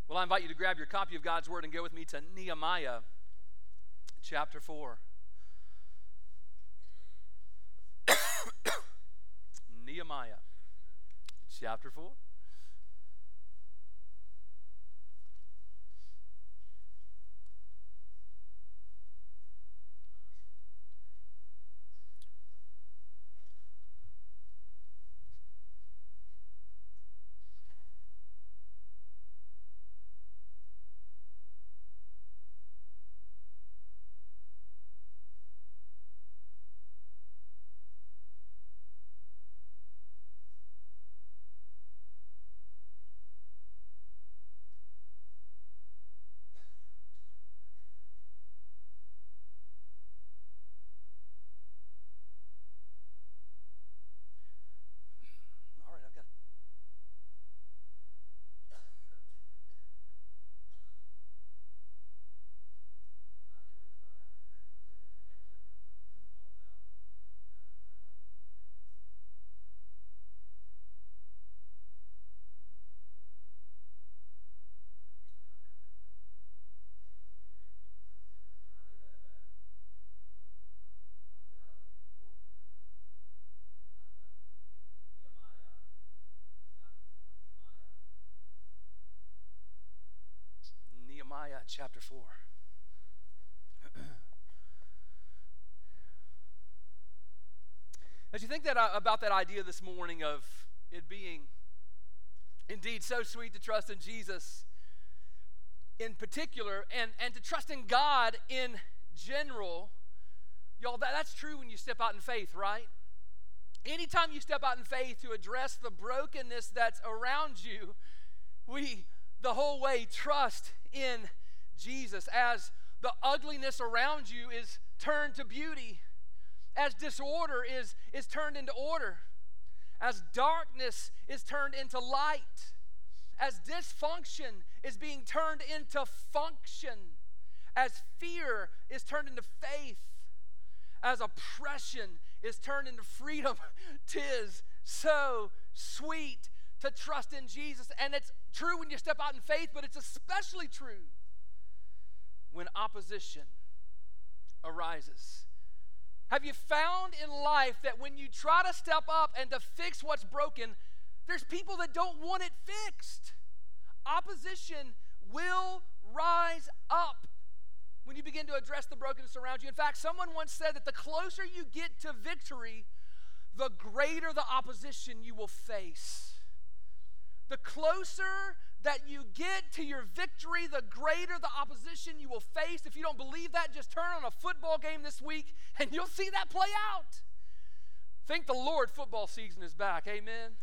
Well, I invite you to grab your copy of God's Word and go with me to Nehemiah chapter 4. Nehemiah chapter 4. All right, I've got Nehemiah chapter 4. As you think about that idea this morning of it being indeed so sweet to trust in Jesus in particular and to trust in God in general, y'all, that's true when you step out in faith, right? Anytime you step out in faith to address the brokenness that's around you, we the whole way trust in Jesus as the ugliness around you is turned to beauty, as disorder is turned into order, as darkness is turned into light, as dysfunction is being turned into function, as fear is turned into faith, as oppression is turned into freedom. 'Tis so sweet to trust in Jesus. And it's true when you step out in faith, but it's especially true when opposition arises. Have you found in life that when you try to step up and to fix what's broken, there's people that don't want it fixed? Opposition will rise up when you begin to address the brokenness around you. In fact, someone once said that the closer you get to victory, the greater the opposition you will face. The closer that you get to your victory, the greater the opposition you will face. If you don't believe that, just turn on a football game this week and you'll see that play out. Thank the Lord, football season is back. Amen.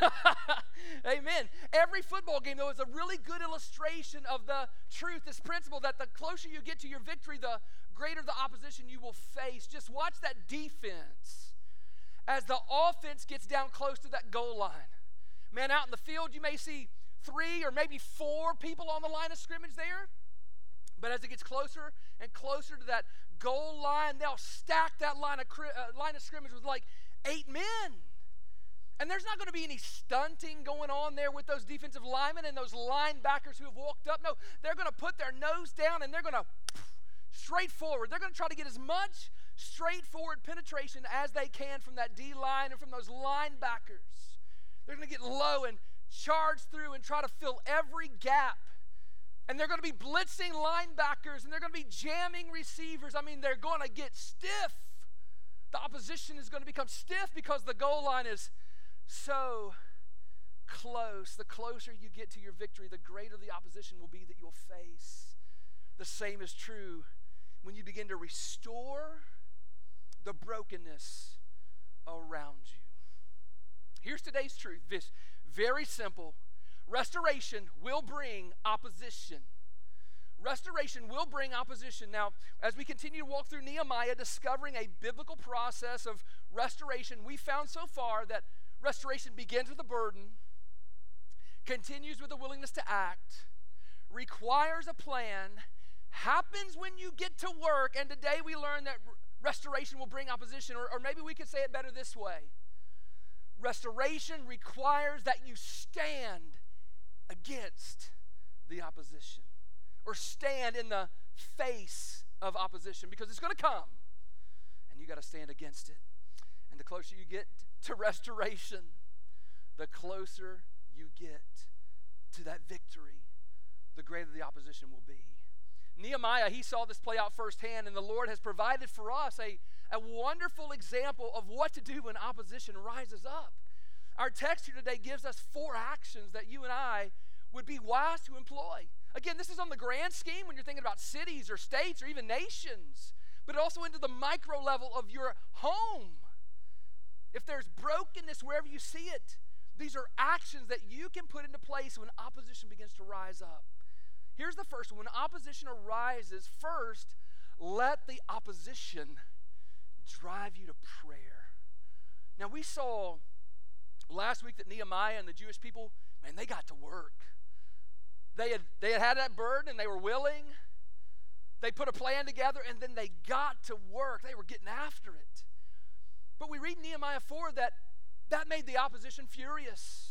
Amen. Every football game, though, is a really good illustration of the truth, this principle that the closer you get to your victory, the greater the opposition you will face. Just watch that defense as the offense gets down close to that goal line. Man, out in the field, you may see 3 or maybe 4 people on the line of scrimmage there. But as it gets closer and closer to that goal line, they'll stack that line of scrimmage with like 8 men. And there's not going to be any stunting going on there with those defensive linemen and those linebackers who have walked up. No, they're going to put their nose down and they're going to straight forward. They're going to try to get as much straightforward penetration as they can from that D-line and from those linebackers. They're going to get low and charge through and try to fill every gap. And they're going to be blitzing linebackers and they're going to be jamming receivers. I mean, they're going to get stiff. The opposition is going to become stiff because the goal line is so close. The closer you get to your victory, the greater the opposition will be that you'll face. The same is true when you begin to restore the brokenness around you. Here's today's truth. This very simple. Restoration will bring opposition. Restoration will bring opposition. Now, as we continue to walk through Nehemiah, discovering a biblical process of restoration, we found so far that restoration begins with a burden, continues with a willingness to act, requires a plan, happens when you get to work, and today we learn that restoration will bring opposition, or maybe we could say it better this way. Restoration requires that you stand against the opposition, or stand in the face of opposition, because it's going to come, and you got to stand against it. And the closer you get to restoration, the closer you get to that victory, the greater the opposition will be. Nehemiah, he saw this play out firsthand, and the Lord has provided for us a wonderful example of what to do when opposition rises up. Our text here today gives us 4 actions that you and I would be wise to employ. Again, this is on the grand scheme when you're thinking about cities or states or even nations, but also into the micro level of your home. If there's brokenness wherever you see it, these are actions that you can put into place when opposition begins to rise up. Here's the first one. When opposition arises, first, let the opposition drive you to prayer. Now, we saw last week that Nehemiah and the Jewish people, man, they got to work. They had that burden, and they were willing. They put a plan together, and then they got to work. They were getting after it. But we read in Nehemiah 4 that made the opposition furious.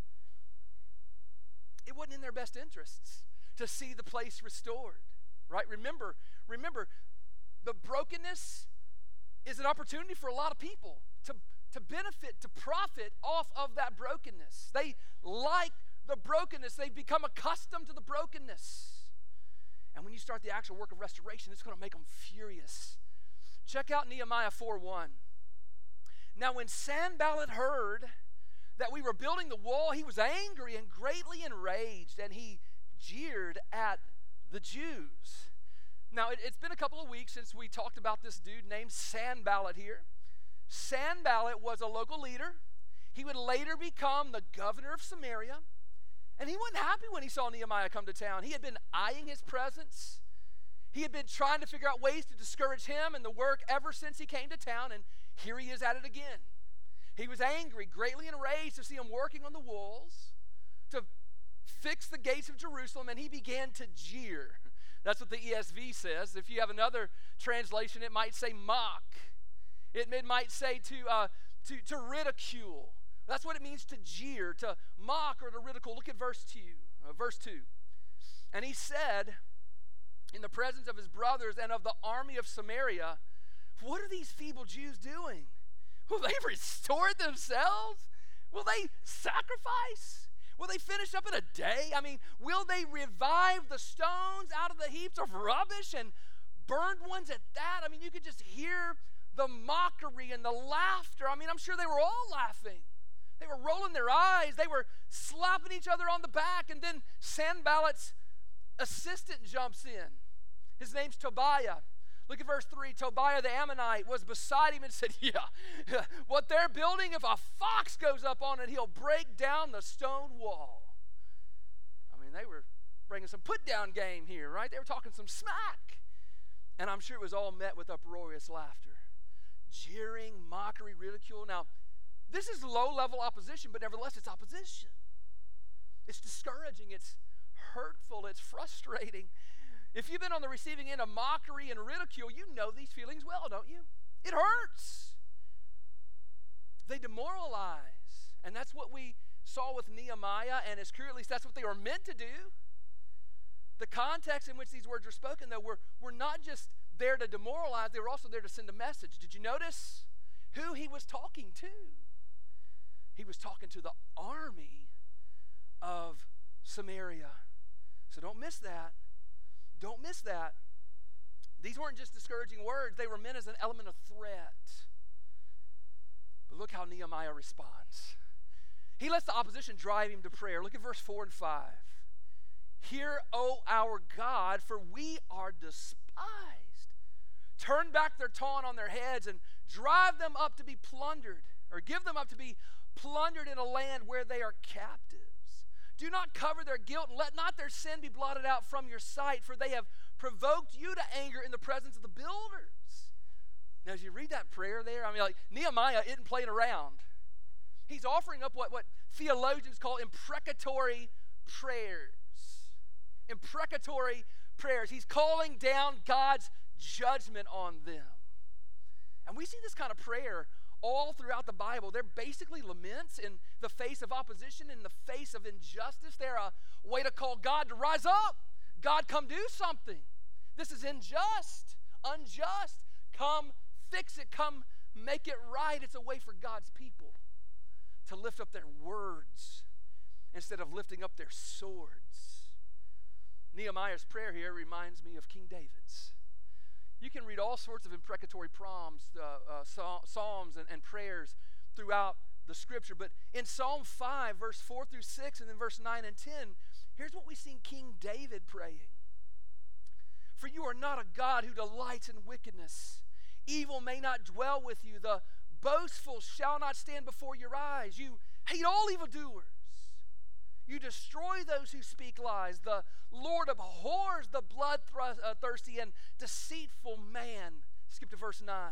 It wasn't in their best interests to see the place restored, right? Remember, the brokenness is an opportunity for a lot of people to benefit, to profit off of that brokenness. They like the brokenness. They've become accustomed to the brokenness. And when you start the actual work of restoration, it's going to make them furious. Check out Nehemiah 4:1. Now, when Sanballat heard that we were building the wall, he was angry and greatly enraged, and he jeered at the Jews. Now, it's been a couple of weeks since we talked about this dude named Sanballat here. Sanballat was a local leader. He would later become the governor of Samaria, and he wasn't happy when he saw Nehemiah come to town. He had been eyeing his presence. He had been trying to figure out ways to discourage him and the work ever since he came to town, and here he is at it again. He was angry, greatly enraged to see him working on the walls, to fix the gates of Jerusalem, and he began to jeer. That's what the ESV says. If you have another translation, it might say mock. It might say to ridicule. That's what it means to jeer, to mock or to ridicule. Look at verse 2. And he said, in the presence of his brothers and of the army of Samaria, what are these feeble Jews doing? Will they restore themselves? Will they sacrifice? Will they finish up in a day? I mean, will they revive the stones out of the heaps of rubbish and burned ones at that? I mean, you could just hear the mockery and the laughter. I mean, I'm sure they were all laughing. They were rolling their eyes. They were slapping each other on the back. And then Sanballat's assistant jumps in. His name's Tobiah. Look at verse 3. Tobiah the Ammonite was beside him and said, yeah, what they're building, if a fox goes up on it, he'll break down the stone wall. I mean, they were bringing some put-down game here, right? They were talking some smack. And I'm sure it was all met with uproarious laughter. Jeering, mockery, ridicule. Now, this is low-level opposition, but nevertheless, it's opposition. It's discouraging. It's hurtful. It's frustrating. If you've been on the receiving end of mockery and ridicule, you know these feelings well, don't you? It hurts. They demoralize. And that's what we saw with Nehemiah and his crew. At least that's what they were meant to do. The context in which these words were spoken, though, were not just there to demoralize. They were also there to send a message. Did you notice who he was talking to? He was talking to the army of Samaria. So don't miss that. Don't miss that. These weren't just discouraging words. They were meant as an element of threat. But look how Nehemiah responds. He lets the opposition drive him to prayer. Look at verse 4 and 5. Hear, O our God, for we are despised. Turn back their taunt on their heads and drive them up to be plundered, or give them up to be plundered in a land where they are captives. Do not cover their guilt, and let not their sin be blotted out from your sight, for they have provoked you to anger in the presence of the builders. Now, as you read that prayer there, I mean, like, Nehemiah isn't playing around. He's offering up what theologians call imprecatory prayers. Imprecatory prayers. He's calling down God's judgment on them. And we see this kind of prayer all throughout the Bible, they're basically laments in the face of opposition, in the face of injustice. They're a way to call God to rise up. God, come do something. This is unjust. Come fix it. Come make it right. It's a way for God's people to lift up their words instead of lifting up their swords. Nehemiah's prayer here reminds me of King David's. You can read all sorts of imprecatory psalms and prayers throughout the scripture, but in Psalm 5, verse 4 through 6, and then verse 9 and 10, here's what we see King David praying. For you are not a God who delights in wickedness. Evil may not dwell with you. The boastful shall not stand before your eyes. You hate all evildoers. You destroy those who speak lies. The Lord abhors the bloodthirsty and deceitful man. Skip to verse 9.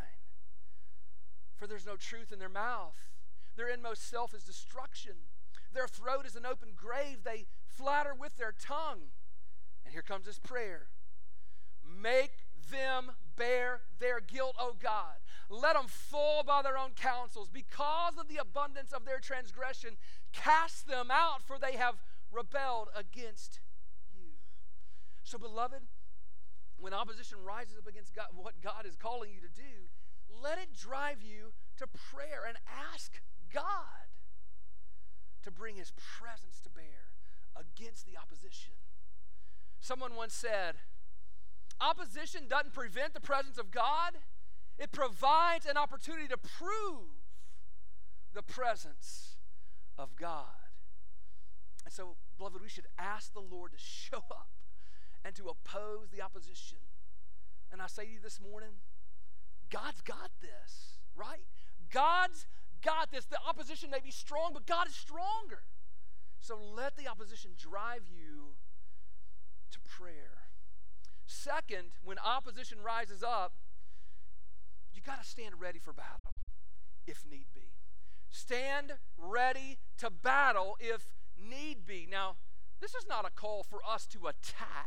For there's no truth in their mouth. Their inmost self is destruction. Their throat is an open grave. They flatter with their tongue. And here comes his prayer. Make them bear their guilt, O God. Let them fall by their own counsels. Because of the abundance of their transgression, cast them out, for they have rebelled against you. So, beloved, when opposition rises up against God, what God is calling you to do, let it drive you to prayer and ask God to bring his presence to bear against the opposition. Someone once said, opposition doesn't prevent the presence of God. It provides an opportunity to prove the presence of God. And so, beloved, we should ask the Lord to show up and to oppose the opposition. And I say to you this morning, God's got this, right? God's got this. The opposition may be strong, but God is stronger. So let the opposition drive you to prayer. Second, when opposition rises up, you got to stand ready for battle if need be. Stand ready to battle if need be. Now, this is not a call for us to attack,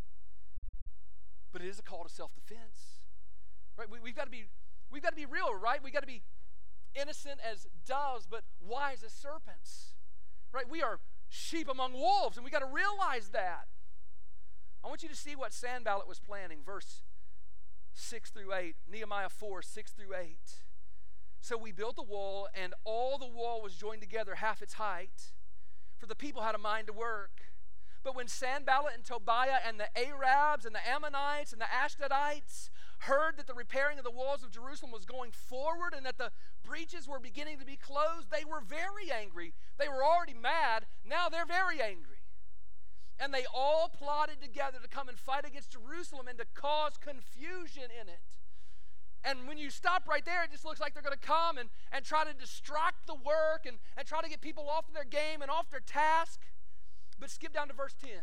but it is a call to self-defense. Right? We've got to be real, right? We've got to be innocent as doves, but wise as serpents. Right? We are sheep among wolves, and we got to realize that. I want you to see what Sanballat was planning, verse 6 through 8, Nehemiah 4, 6 through 8. So we built the wall, and all the wall was joined together half its height, for the people had a mind to work. But when Sanballat and Tobiah and the Arabs and the Ammonites and the Ashdodites heard that the repairing of the walls of Jerusalem was going forward and that the breaches were beginning to be closed, they were very angry. They were already mad. Now they're very angry. And they all plotted together to come and fight against Jerusalem and to cause confusion in it. And when you stop right there, it just looks like they're going to come and try to distract the work and try to get people off of their game and off their task. But skip down to verse 10.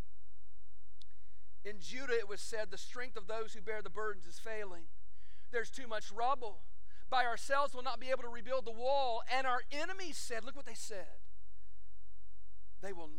In Judah it was said, the strength of those who bear the burdens is failing. There's too much rubble. By ourselves we'll not be able to rebuild the wall. And our enemies said, look what they said. They will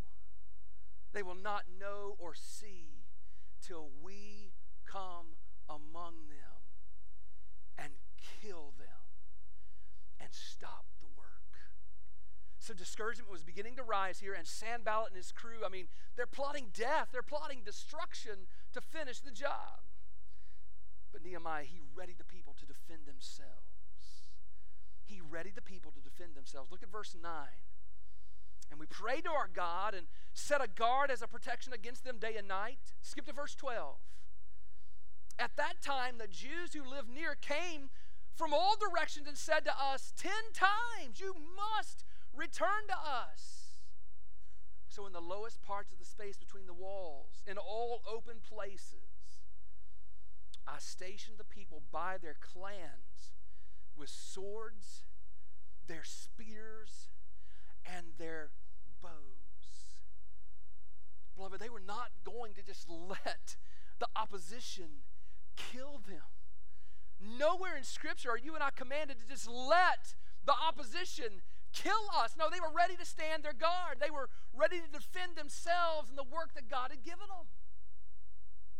not know or see till we come among them and kill them and stop the work. So discouragement was beginning to rise here, and Sanballat and his crew, they're plotting death. They're plotting destruction to finish the job. But Nehemiah, he readied the people to defend themselves. He readied the people to defend themselves. Look at verse 9. And we prayed to our God and set a guard as a protection against them day and night. Skip to verse 12. At that time, the Jews who lived near came from all directions and said to us 10 times, you must return to us. So in the lowest parts of the space between the walls, in all open places, I stationed the people by their clans with swords, their spears, and their bows. Beloved, they were not going to just let the opposition kill them. Nowhere in Scripture are you and I commanded to just let the opposition kill us. No, they were ready to stand their guard. They were ready to defend themselves and the work that God had given them.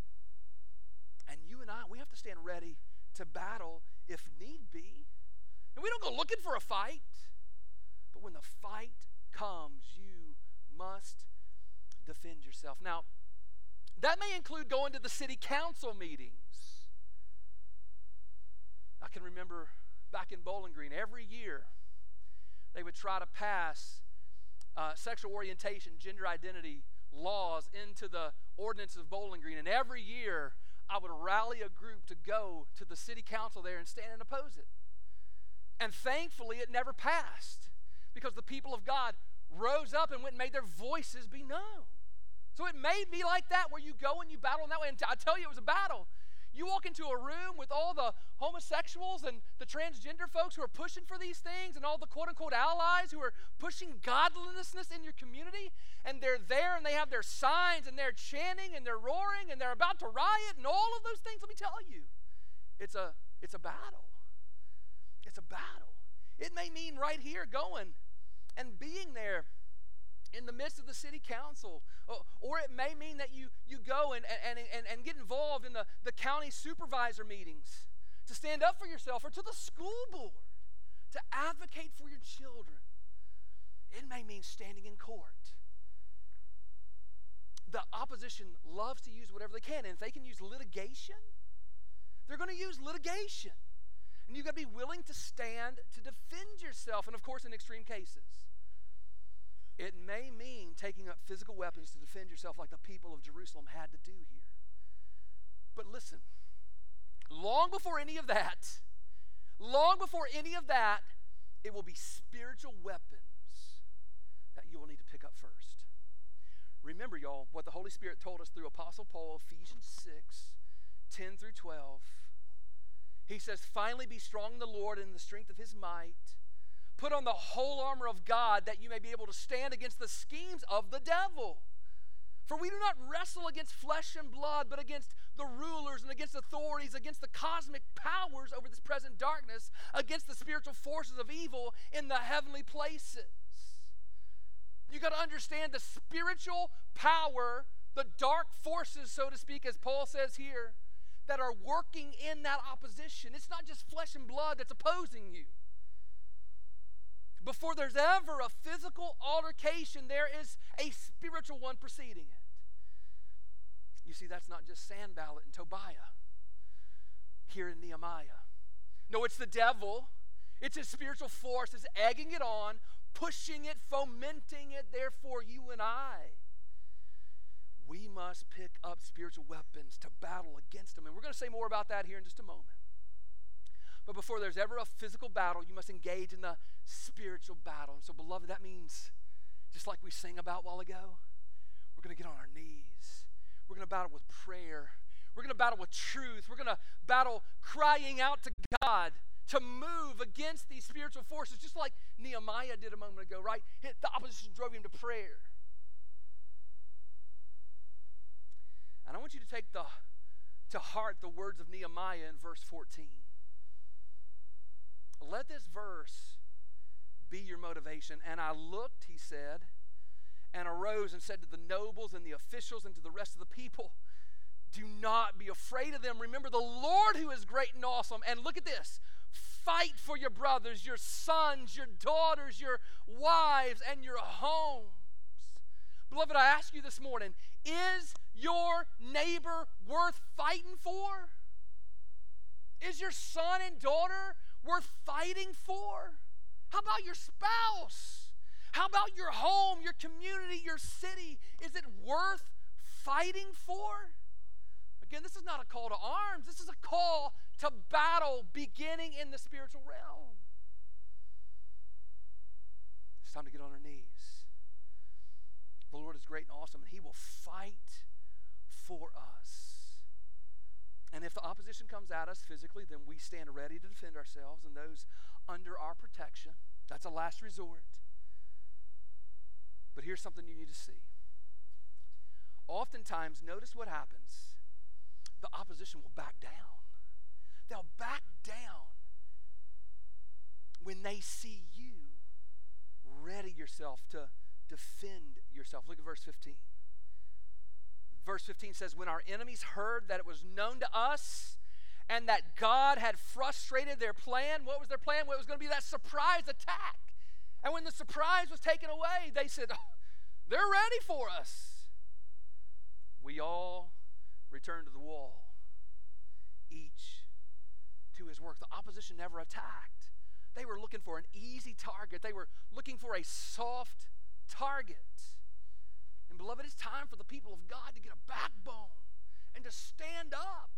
And you and I, we have to stand ready to battle if need be. And we don't go looking for a fight. But when the fight comes, you must defend yourself. Now, that may include going to the city council meetings. I can remember back in Bowling Green, every year they would try to pass sexual orientation, gender identity laws into the ordinance of Bowling Green. And every year I would rally a group to go to the city council there and stand and oppose it. And thankfully it never passed, because the people of God rose up and went and made their voices be known. So it made me like that, where you go and you battle in that way. And I tell you, it was a battle. You walk into a room with all the homosexuals and the transgender folks who are pushing for these things, and all the quote-unquote allies who are pushing godlessness in your community, and they're there and they have their signs and they're chanting and they're roaring and they're about to riot and all of those things. Let me tell you, it's a battle. It's a battle. It may mean right here going and being there in the midst of the city council, or it may mean that you go and get involved in the county supervisor meetings to stand up for yourself, or to the school board to advocate for your children. It may mean standing in court. The opposition loves to use whatever they can, and if they can use litigation, they're going to use litigation. And you've got to be willing to stand to defend yourself, and of course in extreme cases. It may mean taking up physical weapons to defend yourself, like the people of Jerusalem had to do here. But listen, long before any of that, it will be spiritual weapons that you will need to pick up first. Remember, y'all, what the Holy Spirit told us through Apostle Paul, Ephesians 6:10 through 12. He says, finally be strong in the Lord and in the strength of his might. Put on the whole armor of God, that you may be able to stand against the schemes of the devil. For we do not wrestle against flesh and blood, but against the rulers and against authorities, against the cosmic powers over this present darkness, against the spiritual forces of evil in the heavenly places. You got to understand the spiritual power, the dark forces, so to speak, as Paul says here, that are working in that opposition. It's not just flesh and blood that's opposing you. Before there's ever a physical altercation, there is a spiritual one preceding it. You see, that's not just Sanballat and Tobiah here in Nehemiah. No, it's the devil. It's his spiritual force. It's egging it on, pushing it, fomenting it. Therefore, you and I, we must pick up spiritual weapons to battle against them. And we're going to say more about that here in just a moment. But before there's ever a physical battle, you must engage in the spiritual battle. And so, beloved, that means, just like we sang about a while ago, we're going to get on our knees. We're going to battle with prayer. We're going to battle with truth. We're going to battle crying out to God to move against these spiritual forces, just like Nehemiah did a moment ago, right? The opposition drove him to prayer. And I want you to take to heart the words of Nehemiah in verse 14. Let this verse be your motivation. And I looked, he said, and arose and said to the nobles and the officials and to the rest of the people, do not be afraid of them. Remember the Lord who is great and awesome. And look at this. Fight for your brothers, your sons, your daughters, your wives, and your homes. Beloved, I ask you this morning, is your neighbor worth fighting for? Is your son and daughter worth fighting for? How about your spouse? How about your home, your community, your city? Is it worth fighting for? Again, this is not a call to arms. This is a call to battle beginning in the spiritual realm. It's time to get on our knees. The Lord is great and awesome, and he will fight for us. And if the opposition comes at us physically, then we stand ready to defend ourselves and those under our protection. That's a last resort. But here's something you need to see. Oftentimes, notice what happens. The opposition will back down. They'll back down when they see you ready yourself to defend yourself. Look at verse 15. Verse 15 says, when our enemies heard that it was known to us and that God had frustrated their plan. What was their plan? Well, it was going to be that surprise attack. And when the surprise was taken away, they said, oh, they're ready for us. We all returned to the wall, each to his work. The opposition never attacked. They were looking for an easy target. They were looking for a soft target. And beloved, it's time for the people of God to get a backbone and to stand up.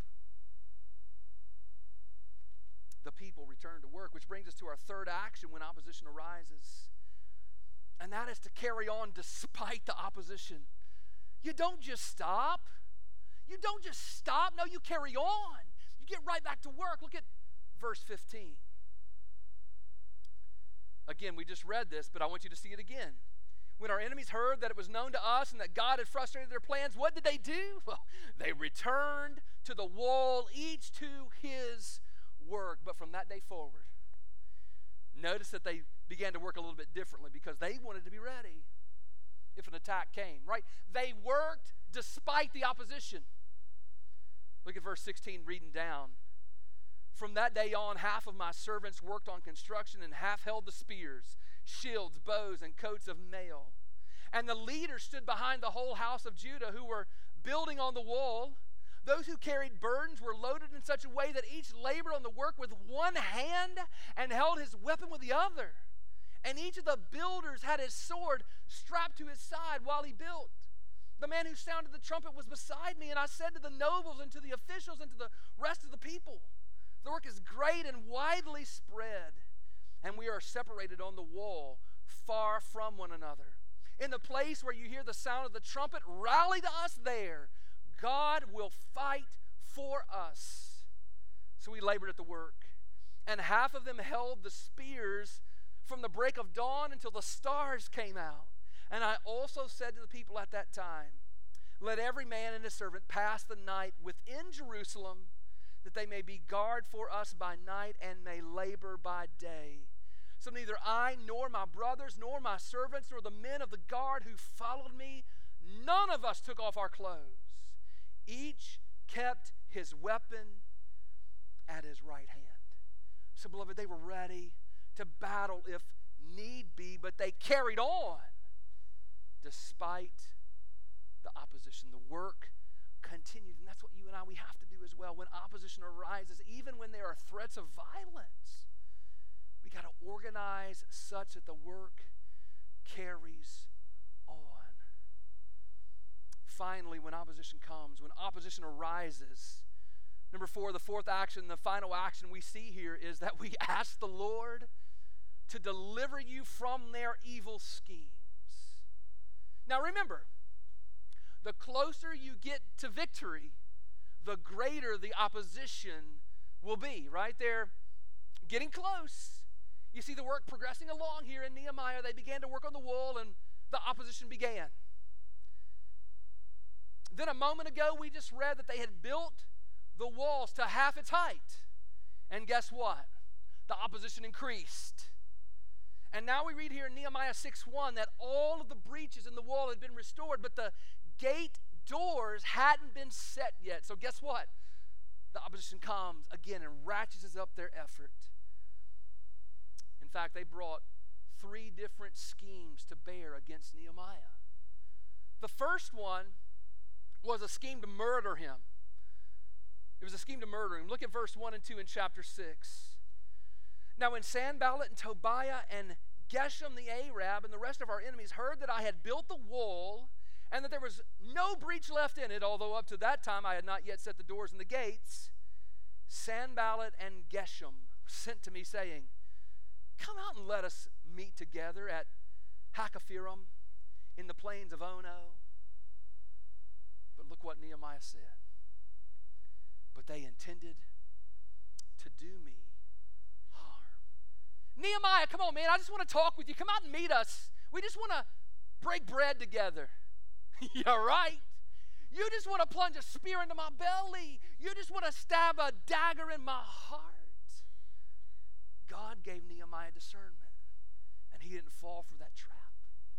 The people return to work, which brings us to our third action when opposition arises. And that is to carry on despite the opposition. You don't just stop. You don't just stop. No, you carry on. You get right back to work. Look at verse 15. Again, we just read this, but I want you to see it again. When our enemies heard that it was known to us and that God had frustrated their plans, what did they do? Well, they returned to the wall, each to his work. But from that day forward, notice that they began to work a little bit differently because they wanted to be ready if an attack came, right? They worked despite the opposition. Look at verse 16, reading down. From that day on, half of my servants worked on construction and half held the spears, shields, bows, and coats of mail. And the leaders stood behind the whole house of Judah who were building on the wall. Those who carried burdens were loaded in such a way that each labored on the work with one hand and held his weapon with the other. And each of the builders had his sword strapped to his side while he built. The man who sounded the trumpet was beside me, and I said to the nobles and to the officials and to the rest of the people, the work is great and widely spread, and we are separated on the wall, far from one another. In the place where you hear the sound of the trumpet, rally to us there. God will fight for us. So we labored at the work, and half of them held the spears from the break of dawn until the stars came out. And I also said to the people at that time, let every man and his servant pass the night within Jerusalem, that they may be guard for us by night and may labor by day. So neither I nor my brothers nor my servants nor the men of the guard who followed me, none of us took off our clothes. Each kept his weapon at his right hand. So beloved, they were ready to battle if need be, but they carried on despite the opposition. The work continued, and that's what you and I, we have to do as well. When opposition arises, even when there are threats of violence, we got to organize such that the work carries on. Finally, when opposition comes, when opposition arises, number 4, the fourth action, the final action we see here is that we ask the Lord to deliver you from their evil schemes. Now remember, the closer you get to victory, the greater the opposition will be, right? They're getting close. You see the work progressing along here in Nehemiah. They began to work on the wall and the opposition began. Then a moment ago, we just read that they had built the walls to half its height. And guess what? The opposition increased. And now we read here in Nehemiah 6:1 that all of the breaches in the wall had been restored, but the gate doors hadn't been set yet. So guess what? The opposition comes again and ratchets up their effort. In fact, they brought 3 different schemes to bear against Nehemiah. The first one was a scheme to murder him. It was a scheme to murder him. Look at verse 1 and 2 in chapter 6. Now when Sanballat and Tobiah and Geshem the Arab and the rest of our enemies heard that I had built the wall and that there was no breach left in it, although up to that time I had not yet set the doors and the gates, Sanballat and Geshem sent to me saying, come out and let us meet together at Hakkephirim in the plains of Ono. But look what Nehemiah said. But they intended to do me harm. Nehemiah, come on, man. I just want to talk with you. Come out and meet us. We just want to break bread together. You're right. You just want to plunge a spear into my belly. You just want to stab a dagger in my heart. God gave Nehemiah discernment, and he didn't fall for that trap.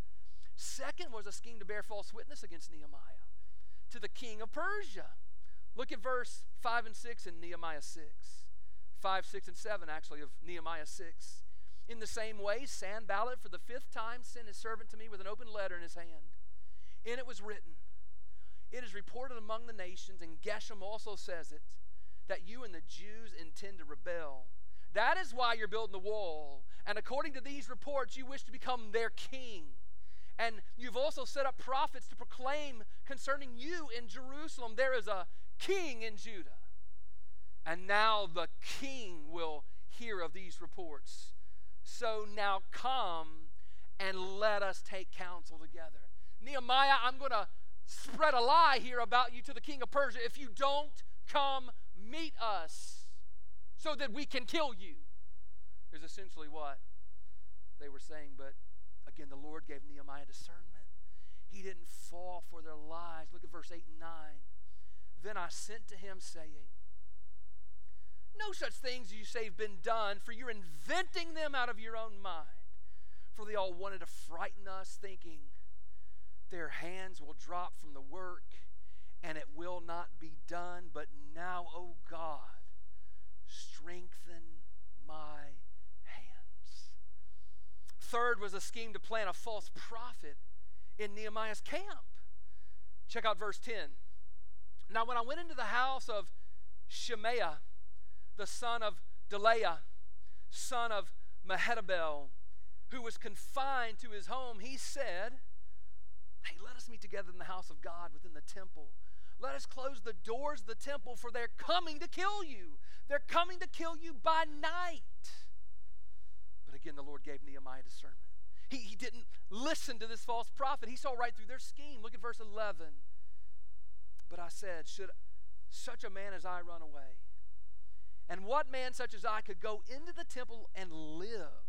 Second was a scheme to bear false witness against Nehemiah to the king of Persia. Look at verse 5 and 6 in Nehemiah 6. 5, 6, and 7 actually of Nehemiah 6. In the same way, Sanballat for the 5th time sent his servant to me with an open letter in his hand. In it was written, "It is reported among the nations," and Geshem also says it, "that you and the Jews intend to rebel. That is why you're building the wall. And according to these reports, you wish to become their king. And you've also set up prophets to proclaim concerning you in Jerusalem, there is a king in Judah. And now the king will hear of these reports. So now come and let us take counsel together." Nehemiah, I'm going to spread a lie here about you to the king of Persia if you don't come meet us so that we can kill you. Is essentially what they were saying. But again, the Lord gave Nehemiah discernment. He didn't fall for their lies. Look at verse 8 and 9. "Then I sent to him saying, no such things as you say have been done, for you're inventing them out of your own mind. For they all wanted to frighten us, thinking their hands will drop from the work and it will not be done. But now, O God, strengthen my hands." Third was a scheme to plant a false prophet in Nehemiah's camp. Check out verse 10. "Now when I went into the house of Shemaiah, the son of Delaiah, son of Mehetabel, who was confined to his home, he said, 'Hey, let us meet together in the house of God within the temple. Let us close the doors of the temple, for they're coming to kill you. They're coming to kill you by night.' But again, the Lord gave Nehemiah discernment. He didn't listen to this false prophet. He saw right through their scheme. Look at verse 11. "But I said, should such a man as I run away? And what man such as I could go into the temple and live?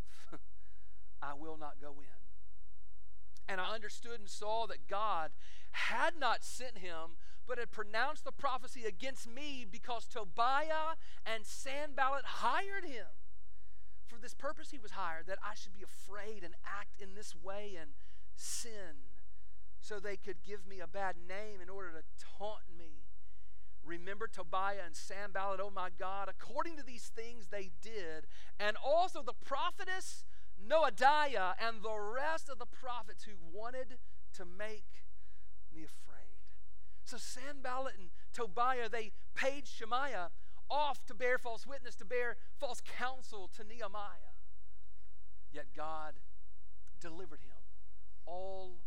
I will not go in. And I understood and saw that God had not sent him, but had pronounced the prophecy against me, because Tobiah and Sanballat hired him. For this purpose he was hired, that I should be afraid and act in this way and sin, so they could give me a bad name in order to taunt me. Remember Tobiah and Sanballat, oh my God, according to these things they did, and also the prophetess Noadiah and the rest of the prophets who wanted to make me afraid.' So Sanballat and Tobiah, they paid Shemaiah off to bear false witness, to bear false counsel to Nehemiah. Yet God delivered him all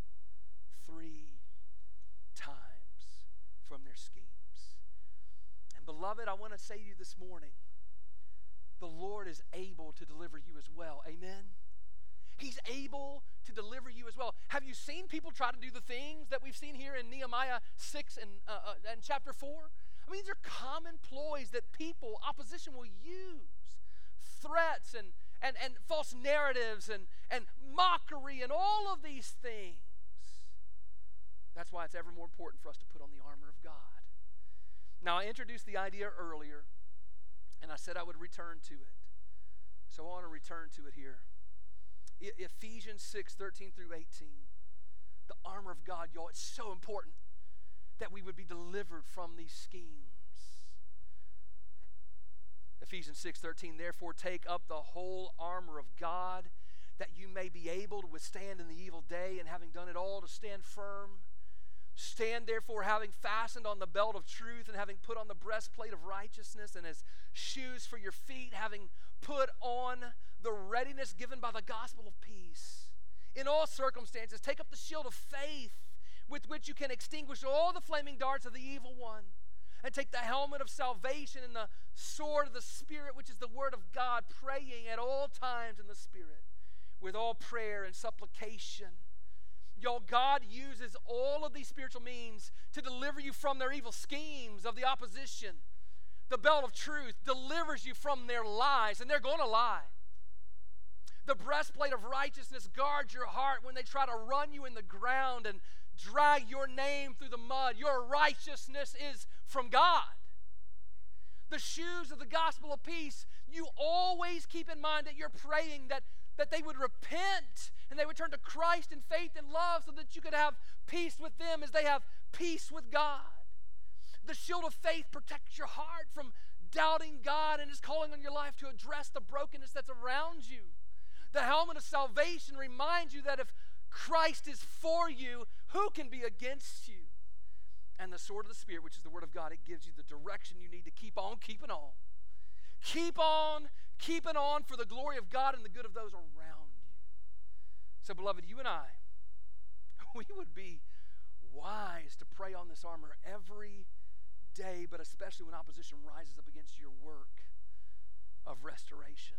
3 times from their schemes. And beloved, I want to say to you this morning, the Lord is able to deliver you as well. Amen? He's able to deliver you as well. Have you seen people try to do the things that we've seen here in Nehemiah 6 and chapter 4? I mean, these are common ploys that people, opposition will use. Threats and false narratives and mockery and all of these things. That's why it's ever more important for us to put on the armor of God. Now, I introduced the idea earlier, and I said I would return to it. So I want to return to it here. Ephesians 6, 13 through 18. The armor of God, y'all, it's so important that we would be delivered from these schemes. Ephesians 6, 13, therefore take up the whole armor of God, that you may be able to withstand in the evil day, and having done it all, to stand firm. Stand therefore, having fastened on the belt of truth, and having put on the breastplate of righteousness, and as shoes for your feet, having put on the readiness given by the gospel of peace. In all circumstances, take up the shield of faith, with which you can extinguish all the flaming darts of the evil one, and take the helmet of salvation and the sword of the Spirit, which is the word of God, praying at all times in the Spirit, with all prayer and supplication. Y'all, God uses all of these spiritual means to deliver you from their evil schemes of the opposition. The belt of truth delivers you from their lies, and they're going to lie. The breastplate of righteousness guards your heart when they try to run you in the ground and drag your name through the mud. Your righteousness is from God. The shoes of the gospel of peace, you always keep in mind that you're praying that they would repent and they would turn to Christ in faith and love, so that you could have peace with them as they have peace with God. The shield of faith protects your heart from doubting God and His calling on your life to address the brokenness that's around you. The helmet of salvation reminds you that if Christ is for you, who can be against you? And the sword of the Spirit, which is the Word of God, it gives you the direction you need to keep on keeping on. Keep on keeping on for the glory of God and the good of those around you. So, beloved, you and I, we would be wise to pray on this armor every day, but especially when opposition rises up against your work of restoration.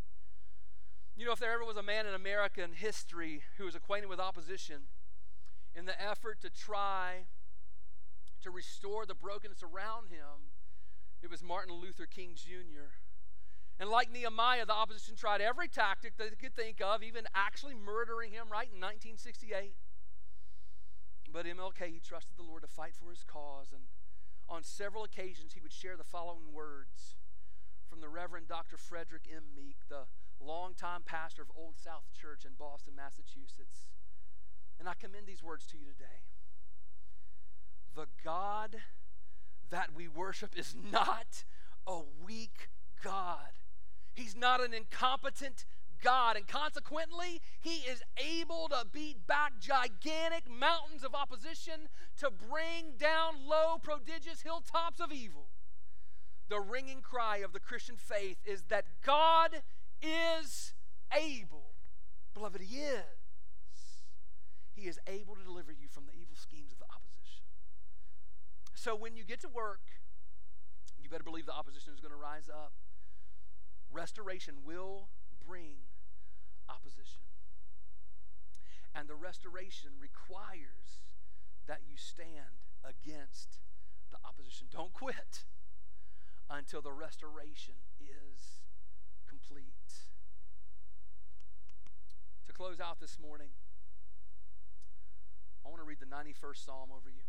You know, if there ever was a man in American history who was acquainted with opposition in the effort to try to restore the brokenness around him, it was Martin Luther King Jr. And like Nehemiah, the opposition tried every tactic they could think of, even actually murdering him right in 1968. But MLK, he trusted the Lord to fight for his cause, and on several occasions he would share the following words from the Reverend Dr. Frederick M. Meek, the longtime pastor of Old South Church in Boston, Massachusetts. And I commend these words to you today. The God that we worship is not a weak God. He's not an incompetent God, and consequently, He is able to beat back gigantic mountains of opposition to bring down low, prodigious hilltops of evil. The ringing cry of the Christian faith is that God is able. Beloved, He is. He is able to deliver you from the evil schemes of the opposition. So when you get to work, you better believe the opposition is going to rise up. Restoration will bring opposition. And the restoration requires that you stand against the opposition. Don't quit until the restoration is complete. To close out this morning, I want to read the 91st Psalm over you.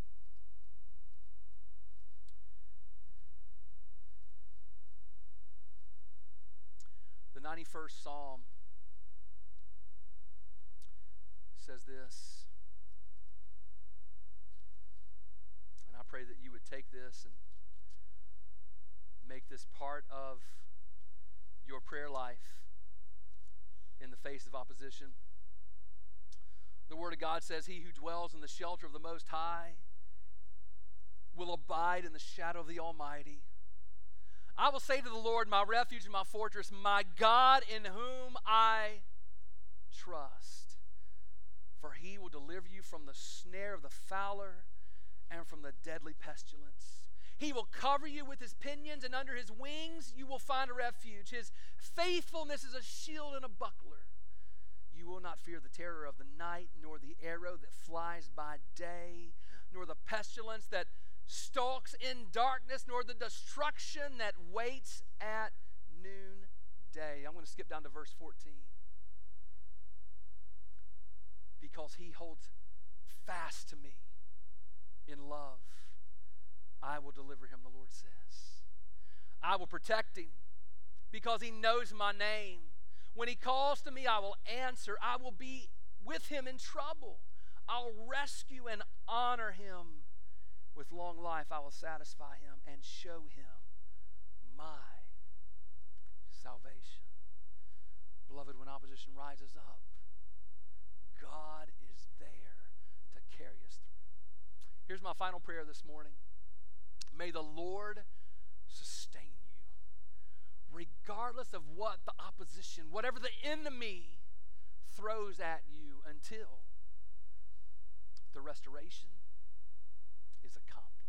The 91st Psalm says this, and I pray that you would take this and make this part of your prayer life in the face of opposition. The Word of God says, "He who dwells in the shelter of the Most High will abide in the shadow of the Almighty. I will say to the Lord, my refuge and my fortress, my God in whom I trust. For He will deliver you from the snare of the fowler and from the deadly pestilence. He will cover you with His pinions, and under His wings you will find a refuge. His faithfulness is a shield and a buckler. You will not fear the terror of the night, nor the arrow that flies by day, nor the pestilence that stalks in darkness, nor the destruction that waits at noonday." I'm going to skip down to verse 14. "Because He holds fast to me in love, I will deliver him," the Lord says. "I will protect him because he knows my name. When he calls to me, I will answer. I will be with him in trouble. I'll rescue and honor him. With long life, I will satisfy him and show him my salvation." Beloved, when opposition rises up, God is there to carry us through. Here's my final prayer this morning. May the Lord sustain you, regardless of what the opposition, whatever the enemy throws at you, until the restoration is accomplished.